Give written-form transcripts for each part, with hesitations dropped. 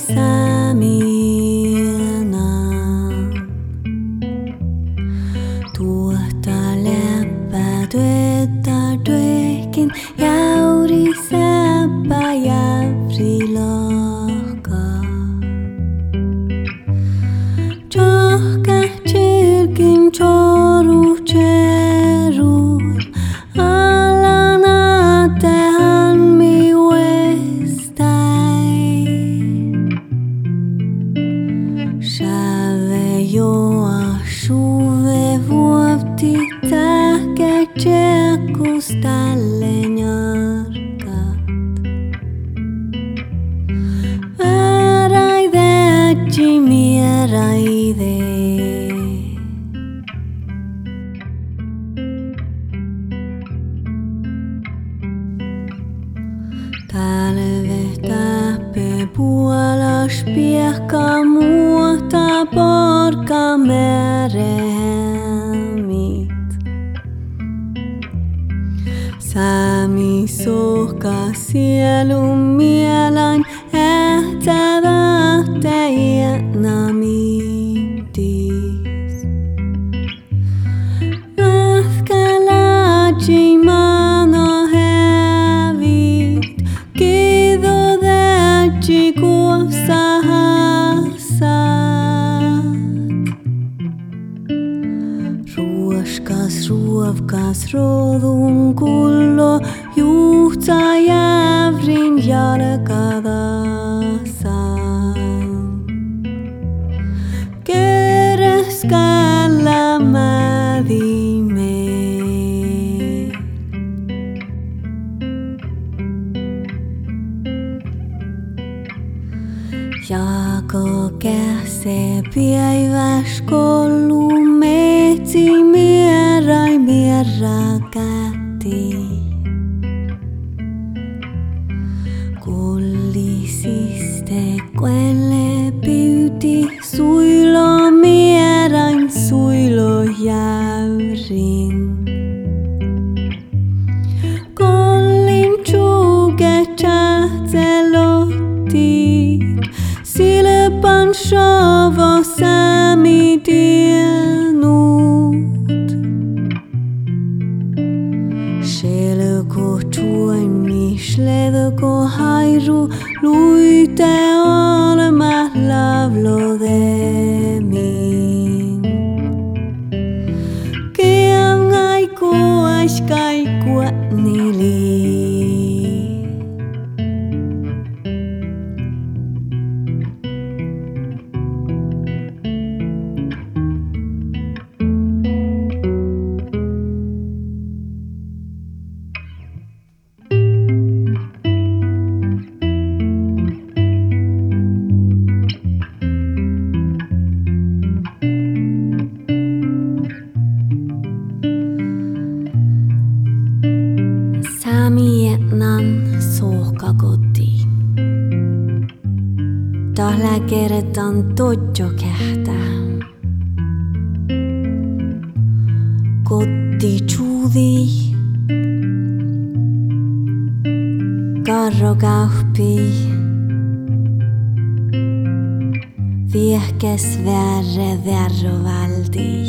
samina. Tuota läppä tuetta tuekin jauri säppä jävri lohka. Johka tjilkin choru cheru alana tehan mi westai. Shave joa shuve vuoti tähkä tjekus tälle njörkat. Väraide jimieraide. Talve täppe puolas piehka muuta porka merehemit. Sami sohka sielun mielain ähtävä teijänamitis. Vähkäläji mano hävit, kidotäji kuossa hassat. Ruovkas rodun kullo juhtsa jävrin jalkadasan. Kereskällä mädime. Jako käse päiväs kollu metsi mierai mierra käti. Kollisiste quelle pyyti suilo mierain suilo jäyrin. Kollin tjuke tjähtselotti. Silpan shovo sami tienut. Shelko tuoni sledko hairu luite olema lavlo demin. Kiam ngaiku askai kuatnili. Tällä kertaan tojo kähtä. Kotti tjuvi. Karro kaupi. Viehkäs värro valdi.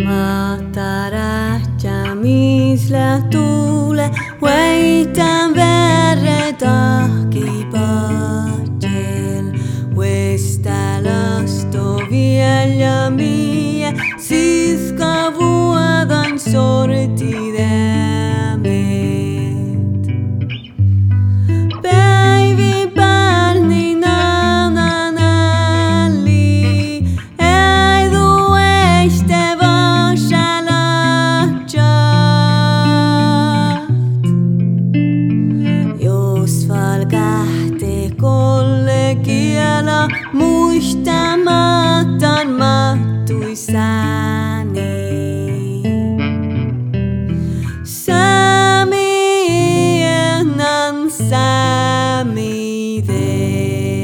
Mataratja misla tuule, weitan verre tahki paatjel. Westa lasto vielä mie, siska vuodan sorti dämet. Päivi pärni nananalli, ei dueste vasalatjat. Jos valkahti kollegiala, muistamaton mattuisani. Sami enan sami de.